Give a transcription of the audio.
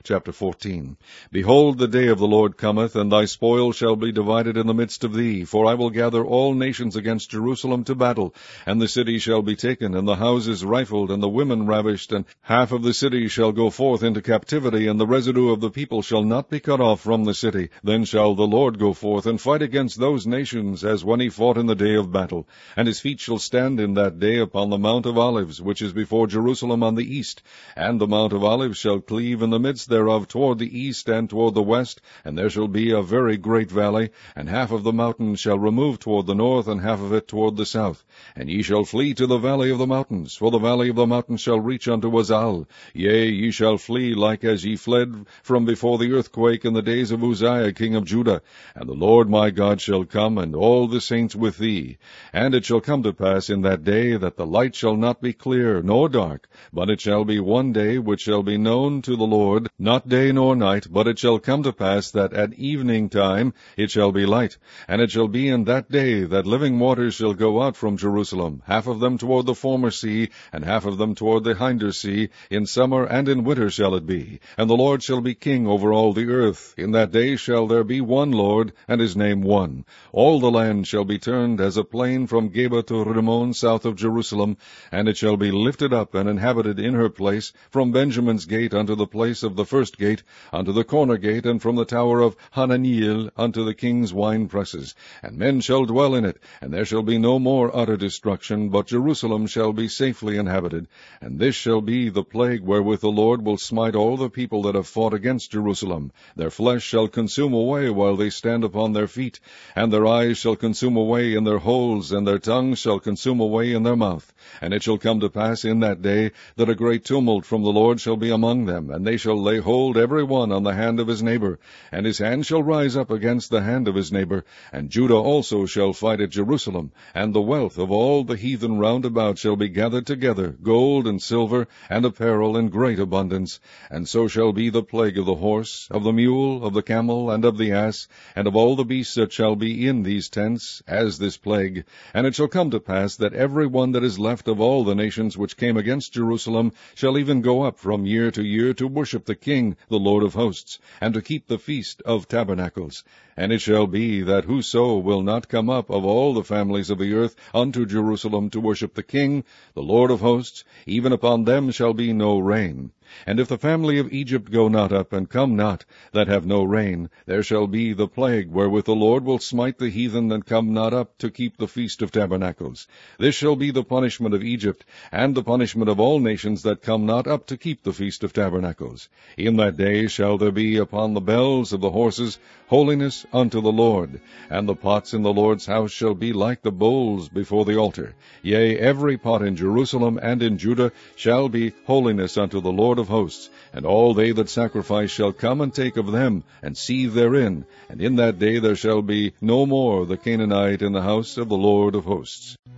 Chapter 14. Behold, the day of the Lord cometh, and thy spoil shall be divided in the midst of thee. For I will gather all nations against Jerusalem to battle, and the city shall be taken, and the houses rifled, and the women ravished, and half of the city shall go forth into captivity, and the residue of the people shall not be cut off from the city. Then shall the Lord go forth and fight against those nations, as when he fought in the day of battle. And his feet shall stand in that day upon the Mount of Olives, which is before Jerusalem on the east. And the Mount of Olives shall cleave in the midst thereof toward the east and toward the west, and there shall be a very great valley, and half of the mountain shall remove toward the north, and half of it toward the south. And ye shall flee to the valley of the mountains, for the valley of the mountains shall reach unto Azal. Yea, ye shall flee like as ye fled from before the earthquake in the days of Uzziah king of Judah. And the Lord my God shall come, and all the saints with thee. And it shall come to pass in that day that the light shall not be clear nor dark, but it shall be one day which shall be known to the Lord, not day nor night, but it shall come to pass that at evening time it shall be light. And it shall be in that day that living waters shall go out from Jerusalem, half of them toward the former sea, and half of them toward the hinder sea. In summer and in winter shall it be. And the Lord shall be king over all the earth. In that day shall there be one Lord, and his name one. All the land shall be turned as a plain from Geba to Rimmon south of Jerusalem, and it shall be lifted up and inhabited in her place, from Benjamin's gate unto the place of the first gate, unto the corner gate, and from the tower of Hananiel unto the king's wine presses. And men shall dwell in it, and there shall be no more utter destruction, but Jerusalem shall be safely inhabited. And this shall be the plague wherewith the Lord will smite all the people that have fought against Jerusalem. Their flesh shall consume away while they stand upon their feet, and their eyes shall consume away in their holes, and their tongues shall consume away in their mouth. And it shall come to pass in that day that a great tumult from the Lord shall be among them, and they shall lay hold every one on the hand of his neighbor, and his hand shall rise up against the hand of his neighbor. And Judah also shall fight at Jerusalem, and the wealth of all the heathen round about shall be gathered together, gold and silver, and apparel in great abundance. And so shall be the plague of the horse, of the mule, of the camel, and of the ass, and of all the beasts that shall be in these tents, as this plague. And it shall come to pass that every one that is left of all the nations which came against Jerusalem shall even go up from year to year to worship the King, the Lord of hosts, and to keep the feast of tabernacles. And it shall be that whoso will not come up of all the families of the earth unto Jerusalem to worship the King, the Lord of hosts, even upon them shall be no rain. And if the family of Egypt go not up, and come not, that have no rain, there shall be the plague wherewith the Lord will smite the heathen that come not up to keep the feast of tabernacles. This shall be the punishment of Egypt, and the punishment of all nations that come not up to keep the feast of tabernacles. In that day shall there be upon the bells of the horses holiness unto the Lord, and the pots in the Lord's house shall be like the bowls before the altar. Yea, every pot in Jerusalem and in Judah shall be holiness unto the Lord of hosts, and all they that sacrifice shall come and take of them, and seethe therein. And in that day there shall be no more the Canaanite in the house of the Lord of hosts.